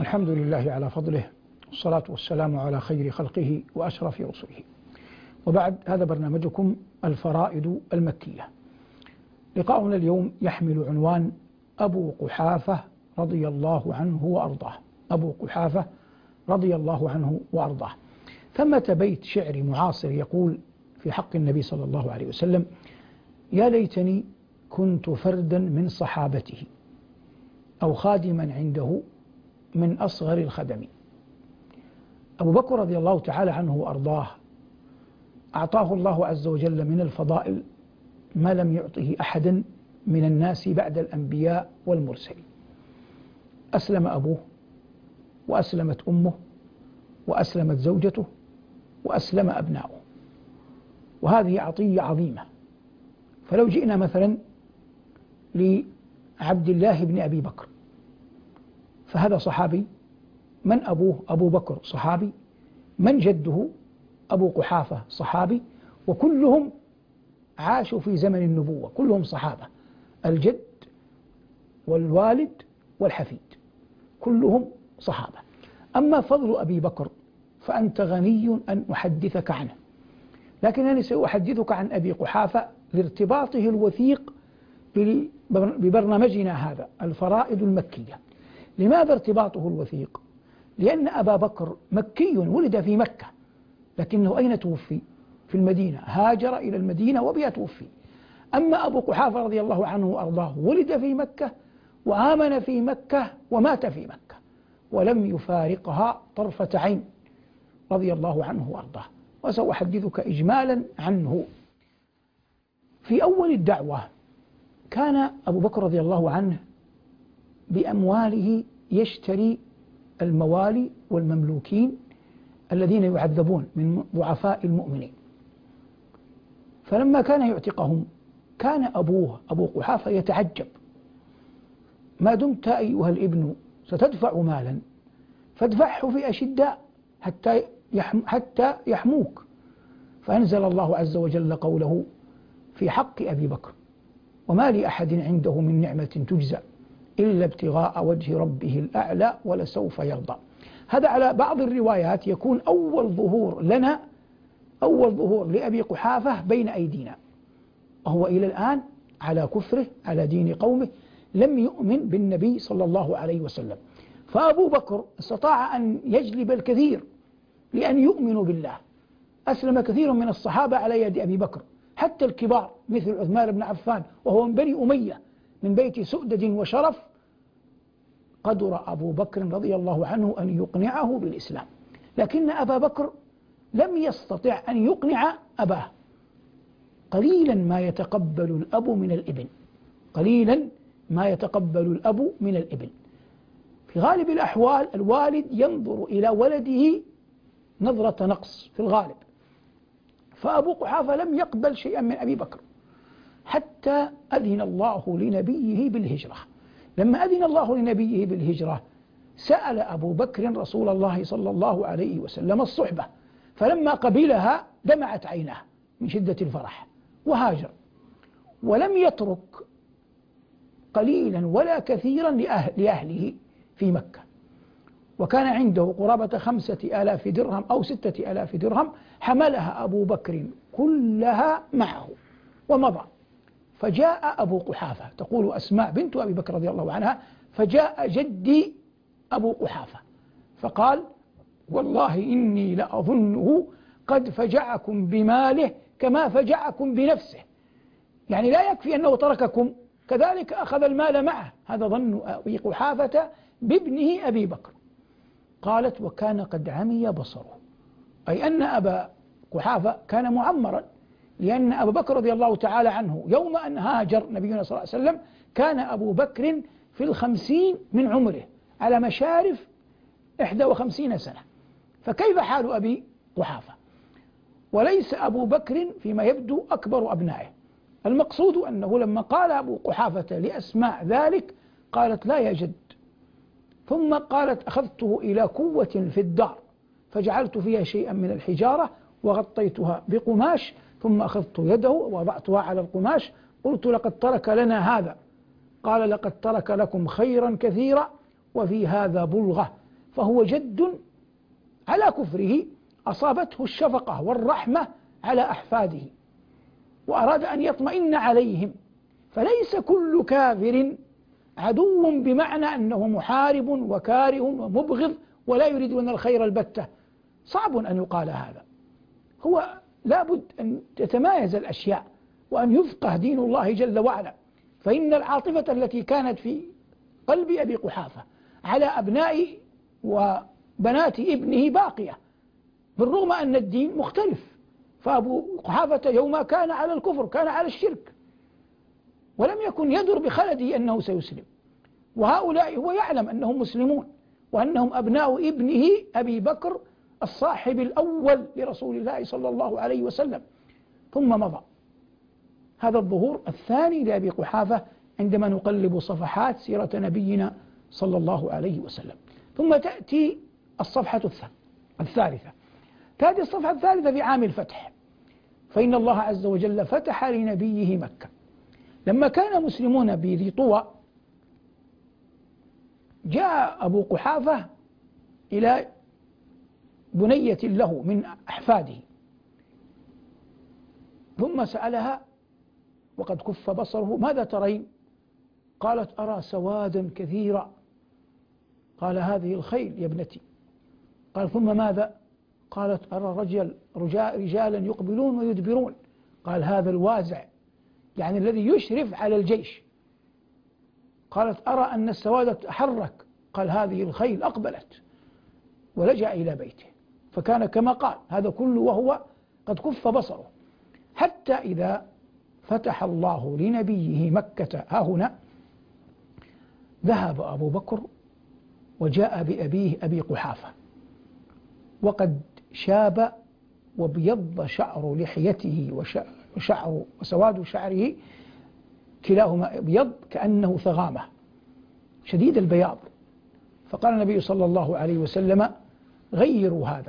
الحمد لله على فضله، والصلاة والسلام على خير خلقه وأشرف رسله. وبعد، هذا برنامجكم الفرائض المكية. لقاؤنا اليوم يحمل عنوان أبو قحافة رضي الله عنه وأرضاه. أبو قحافة رضي الله عنه وأرضاه. ثمة بيت شعري معاصر يقول في حق النبي صلى الله عليه وسلم: يا ليتني كنت فردا من صحابته أو خادما عنده من أصغر الخدم. أبو بكر رضي الله تعالى عنه وأرضاه أعطاه الله عز وجل من الفضائل ما لم يعطه أحدا من الناس بعد الأنبياء والمرسلين. أسلم أبوه، وأسلمت أمه، وأسلمت زوجته، وأسلم أبناؤه، وهذه عطية عظيمة. فلو جئنا مثلا لعبد الله بن أبي بكر، فهذا صحابي. من أبوه؟ أبو بكر صحابي. من جده؟ أبو قحافة صحابي. وكلهم عاشوا في زمن النبوة، كلهم صحابة، الجد والوالد والحفيد كلهم صحابة. أما فضل أبي بكر فأنت غني أن أحدثك عنه، لكنني سأحدثك عن أبي قحافة لارتباطه الوثيق ببرنامجنا هذا الفرائض المكية. لماذا ارتباطه الوثيق؟ لأن أبا بكر مكي، ولد في مكة، لكنه أين توفي؟ في المدينة، هاجر إلى المدينة وبها توفي. أما أبو قحافة رضي الله عنه وأرضاه ولد في مكة وآمن في مكة ومات في مكة ولم يفارقها طرفة عين رضي الله عنه وأرضاه. وسأحدثك إجمالا عنه. في أول الدعوة كان أبو بكر رضي الله عنه بأمواله يشتري الموالي والمملوكين الذين يعذبون من ضعفاء المؤمنين، فلما كان يعتقهم كان أبوه أبو قحافة يتعجب: ما دمت أيها الابن ستدفع مالا فادفعه في أشداء حتى يحموك. فأنزل الله عز وجل قوله في حق أبي بكر: وما لأحد عنده من نعمة تجزى إلا ابتغاء وجه ربه الأعلى ولسوف يرضى. هذا على بعض الروايات يكون أول ظهور لنا، أول ظهور لأبي قحافة بين أيدينا، وهو إلى الآن على كفره، على دين قومه، لم يؤمن بالنبي صلى الله عليه وسلم. فأبو بكر استطاع أن يجلب الكثير لأن يؤمنوا بالله. أسلم كثير من الصحابة على يد أبي بكر، حتى الكبار مثل عثمان بن عفان وهو من بني أمية من بيت سؤدد وشرف. قدر أبو بكر رضي الله عنه أن يقنعه بالإسلام، لكن أبا بكر لم يستطع أن يقنع أباه. قليلا ما يتقبل الأب من الابن، قليلا ما يتقبل الأب من الابن. في غالب الأحوال الوالد ينظر إلى ولده نظرة نقص في الغالب. فأبو قحافة لم يقبل شيئا من أبي بكر حتى أذن الله لنبيه بالهجرة. لما أذن الله لنبيه بالهجرة سأل أبو بكر رسول الله صلى الله عليه وسلم الصحبة، فلما قبلها دمعت عيناه من شدة الفرح وهاجر، ولم يترك قليلا ولا كثيرا لأهله في مكة. وكان عنده قرابة 5000 درهم أو 6000 درهم، حملها أبو بكر كلها معه ومضى. فجاء أبو قحافة، تقول أسماء بنت أبي بكر رضي الله عنها: فجاء جدي أبو قحافة فقال: والله إني لأظنه قد فجعكم بماله كما فجعكم بنفسه. يعني لا يكفي أنه ترككم، كذلك أخذ المال معه. هذا ظن أبي قحافة بابنه أبي بكر. قالت: وكان قد عمي بصره، أي أن أبا قحافة كان معمرا، لأن أبا بكر رضي الله تعالى عنه يوم أن هاجر نبينا صلى الله عليه وسلم كان أبو بكر في 50 من عمره، على مشارف 51 سنة. فكيف حال أبي قحافة؟ وليس أبو بكر فيما يبدو أكبر أبنائه. المقصود أنه لما قال أبو قحافة لأسماء ذلك قالت: لا يا جد. ثم قالت: أخذته إلى قوة في الدار فجعلت فيها شيئا من الحجارة وغطيتها بقماش، ثم أخذت يده ووضعتها على القماش، قلت: لقد ترك لنا هذا. قال: لقد ترك لكم خيرا كثيرا وفي هذا بلغة، فهو جد على كفره أصابته الشفقة والرحمة على أحفاده وأراد أن يطمئن عليهم. فليس كل كافر عدو بمعنى أنه محارب وكاره ومبغض ولا يريد لنا الخير البتة، صعب أن يقال هذا. هو لابد أن تتمايز الأشياء وأن يفقه دين الله جل وعلا. فإن العاطفة التي كانت في قلب أبي قحافة على أبناء وبنات ابنه باقية، بالرغم أن الدين مختلف. فأبو قحافة يوم كان على الكفر، كان على الشرك، ولم يكن يدر بخلده أنه سيسلم، وهؤلاء هو يعلم أنهم مسلمون وأنهم أبناء ابنه أبي بكر الصاحب الأول لرسول الله صلى الله عليه وسلم. ثم مضى هذا الظهور الثاني لأبي قحافة عندما نقلب صفحات سيرة نبينا صلى الله عليه وسلم. ثم تأتي الصفحة الثالثة. تأتي الصفحة الثالثة في عام الفتح، فإن الله عز وجل فتح لنبيه مكة. لما كان مسلمون بذي طوى جاء أبو قحافة إلى بنية له من أحفاده ثم سألها وقد كف بصره: ماذا ترين؟ قالت: أرى سوادا كثيرا. قال: هذه الخيل يا ابنتي. قال: ثم ماذا؟ قالت: أرى رجالا يقبلون ويدبرون. قال: هذا الوازع، يعني الذي يشرف على الجيش. قالت: أرى أن السواد تحرك. قال: هذه الخيل أقبلت. ولجأ إلى بيته، فكان كما قال هذا كله وهو قد كف بصره، حتى إذا فتح الله لنبيه مكة ها هنا ذهب أبو بكر وجاء بأبيه أبي قحافة، وقد شاب وابيض شعر لحيته وشعر وسواد شعره كلاهما أبيض كأنه ثغامة شديد البياض. فقال النبي صلى الله عليه وسلم: غيروا هذا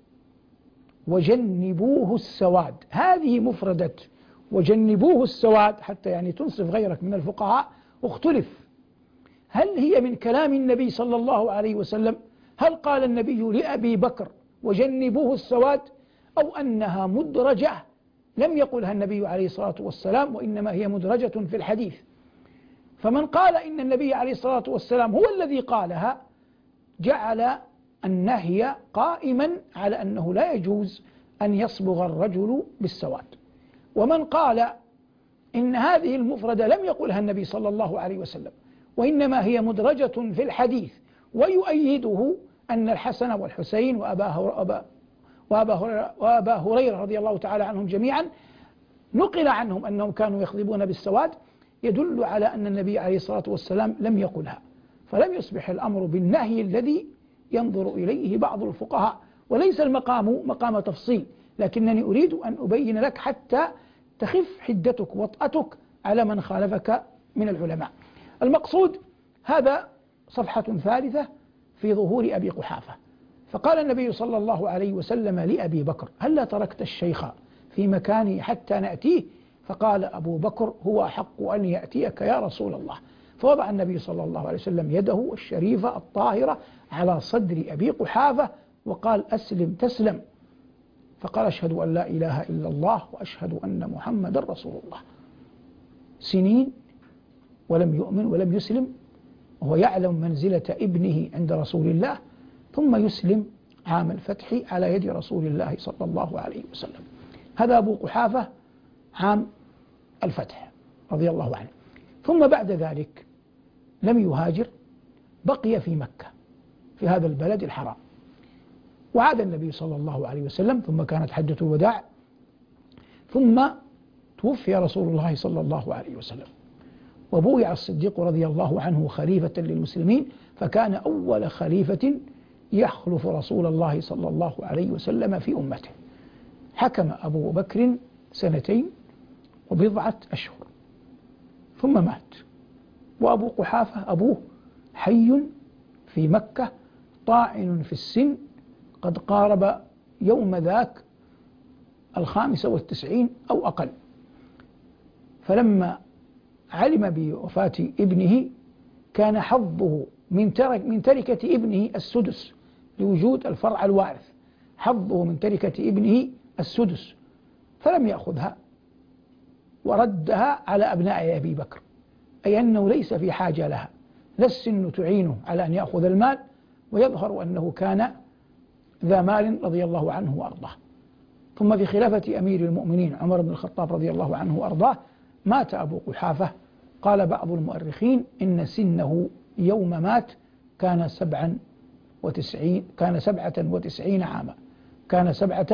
وجنبوه السواد. هذه مفردة وجنبوه السواد حتى يعني تنصف غيرك من الفقهاء، واختلف هل هي من كلام النبي صلى الله عليه وسلم؟ هل قال النبي لأبي بكر وجنبوه السواد، أو أنها مدرجة لم يقلها النبي عليه الصلاة والسلام وإنما هي مدرجة في الحديث؟ فمن قال إن النبي عليه الصلاة والسلام هو الذي قالها جعل النهي قائما على أنه لا يجوز أن يصبغ الرجل بالسواد. ومن قال إن هذه المفردة لم يقلها النبي صلى الله عليه وسلم وإنما هي مدرجة في الحديث، ويؤيده أن الحسن والحسين وأبا هريرة رضي الله تعالى عنهم جميعا نقل عنهم أنهم كانوا يخضبون بالسواد، يدل على أن النبي عليه الصلاة والسلام لم يقلها. فلم يصبح الأمر بالنهي الذي ينظر إليه بعض الفقهاء، وليس المقام مقام تفصيل، لكنني أريد أن أبين لك حتى تخف حدتك وطأتك على من خالفك من العلماء. المقصود هذا صفحة ثالثة في ظهور أبي قحافة. فقال النبي صلى الله عليه وسلم لأبي بكر: هل تركت الشيخ في مكانه حتى نأتيه؟ فقال أبو بكر: هو أحق أن يأتيك يا رسول الله. فوضع النبي صلى الله عليه وسلم يده الشريفة الطاهرة على صدر أبي قحافة وقال: أسلم تسلم. فقال: أشهد أن لا إله إلا الله وأشهد أن محمد رسول الله. سنين ولم يؤمن ولم يسلم، وهو يعلم منزلة ابنه عند رسول الله، ثم يسلم عام الفتح على يد رسول الله صلى الله عليه وسلم. هذا أبو قحافة عام الفتح رضي الله عنه. ثم بعد ذلك لم يهاجر، بقي في مكة في هذا البلد الحرام. وعاد النبي صلى الله عليه وسلم، ثم كانت حجة الوداع، ثم توفي رسول الله صلى الله عليه وسلم، وبويع الصديق رضي الله عنه خليفة للمسلمين، فكان أول خليفة يخلف رسول الله صلى الله عليه وسلم في أمته. حكم أبو بكر 2 وبضعة أشهر ثم مات، وأبو قحافة أبوه حي في مكة طاعن في السن، قد قارب يوم ذاك 95 أو أقل. فلما علم بوفاة ابنه كان حظه من تركة ابنه السدس لوجود الفرع الوارث، حظه من تركة ابنه السدس، فلم يأخذها وردها على أبناء أبي بكر، أي أنه ليس في حاجة لها، لا السن تعينه على أن يأخذ المال، ويظهر أنه كان ذا مال رضي الله عنه وأرضاه. ثم في خلافة أمير المؤمنين عمر بن الخطاب رضي الله عنه وأرضاه مات أبو قحافة. قال بعض المؤرخين إن سنه يوم مات كان 97 عاما، كان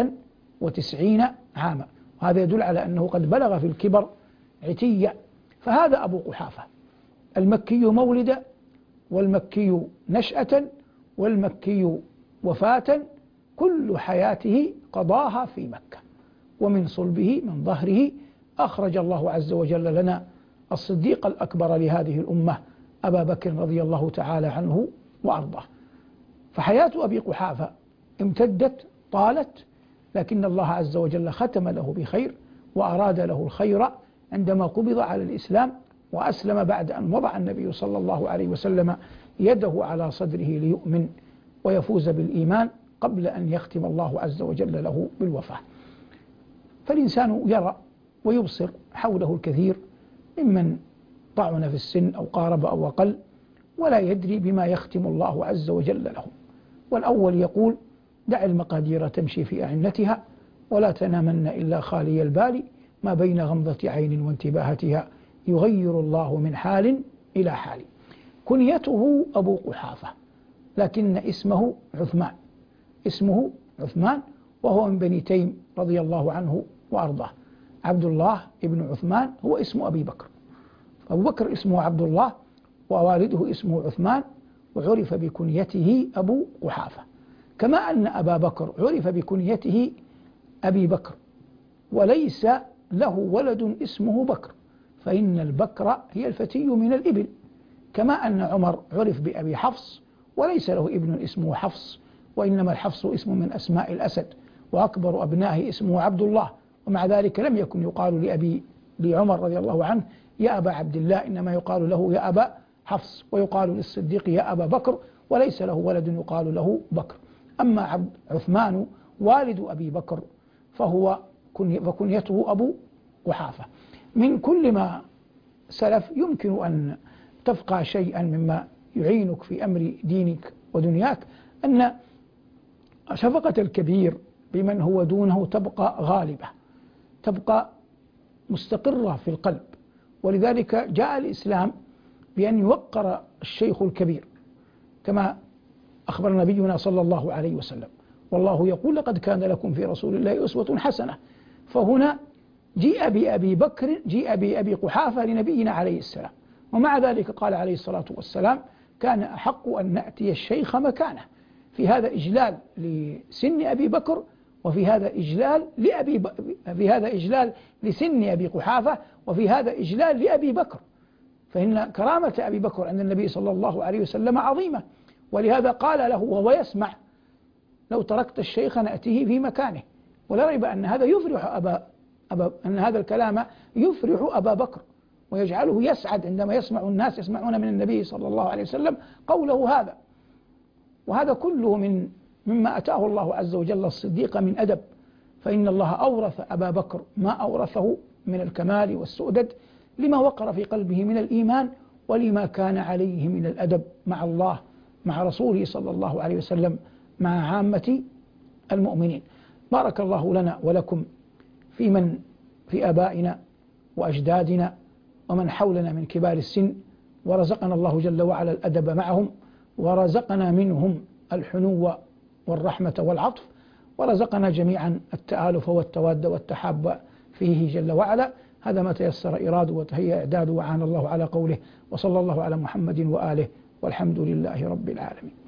97 عاما، وهذا يدل على أنه قد بلغ في الكبر عتيا. فهذا أبو قحافة المكي مولدا، والمكي نشأة، والمكي وفاة، كل حياته قضاها في مكة، ومن صلبه من ظهره أخرج الله عز وجل لنا الصديق الأكبر لهذه الأمة أبا بكر رضي الله تعالى عنه وأرضاه. فحياة أبي قحافة امتدت طالت، لكن الله عز وجل ختم له بخير وأراد له الخير عندما قبض على الإسلام وأسلم بعد أن وضع النبي صلى الله عليه وسلم يده على صدره ليؤمن ويفوز بالإيمان قبل أن يختم الله عز وجل له بالوفاة. فالإنسان يرى ويبصر حوله الكثير ممن طعن في السن أو قارب أو أقل، ولا يدري بما يختم الله عز وجل له. والأول يقول: دع المقادير تمشي في أعنتها، ولا تنامن إلا خالي البال، ما بين غمضة عين وانتباهتها يغير الله من حال إلى حال. كنيته أبو قحافة، لكن اسمه عثمان، اسمه عثمان، وهو من بني تيم رضي الله عنه وأرضاه. عبد الله ابن عثمان هو اسم أبي بكر، أبو بكر اسمه عبد الله، ووالده اسمه عثمان، وعرف بكنيته أبو قحافة، كما أن أبا بكر عرف بكنيته أبي بكر، وليس له ولد اسمه بكر، فإن البكر هي الفتي من الإبل، كما أن عمر عرف بأبي حفص وليس له ابن اسمه حفص، وإنما الحفص اسم من أسماء الأسد، وأكبر أبنائه اسمه عبد الله، ومع ذلك لم يكن يقال لعمر رضي الله عنه يا أبا عبد الله، إنما يقال له يا أبا حفص، ويقال للصديق يا أبا بكر، وليس له ولد يقال له بكر. أما عثمان والد أبي بكر فكنيته أبو قحافة. من كل ما سلف يمكن أن تفقه شيئا مما يعينك في أمر دينك ودنياك، أن شفقة الكبير بمن هو دونه تبقى غالبة، تبقى مستقرة في القلب، ولذلك جاء الإسلام بأن يوقر الشيخ الكبير، كما أخبر نبينا صلى الله عليه وسلم: والله يقول لقد كان لكم في رسول الله أسوة حسنة. فهنا جيء بأبي قحافة لنبينا عليه السلام، ومع ذلك قال عليه الصلاة والسلام: كان أحق أن نأتي الشيخ مكانه. في هذا إجلال لسن أبي بكر، وفي هذا إجلال لسن أبي قحافة، وفي هذا إجلال لأبي بكر، فإن كرامة أبي بكر عند النبي صلى الله عليه وسلم عظيمة، ولهذا قال له وهو يسمع: لو تركت الشيخ نأتيه في مكانه. ولا ريب أن هذا أن هذا الكلام يفرح أبا بكر، ويجعله يسعد عندما يسمع الناس يسمعون من النبي صلى الله عليه وسلم قوله هذا. وهذا كله مما أتاه الله عز وجل الصديق من أدب، فإن الله أورث أبا بكر ما أورثه من الكمال والسؤدد، لما وقر في قلبه من الإيمان، ولما كان عليه من الأدب مع الله، مع رسوله صلى الله عليه وسلم، مع عامة المؤمنين. بارك الله لنا ولكم في آبائنا وأجدادنا ومن حولنا من كبار السن، ورزقنا الله جل وعلا الأدب معهم، ورزقنا منهم الحنو والرحمة والعطف، ورزقنا جميعا التآلف والتواد والتحاب فيه جل وعلا. هذا ما تيسر إراده وتهيأ إعداده، وعان الله على قوله، وصلى الله على محمد وآله، والحمد لله رب العالمين.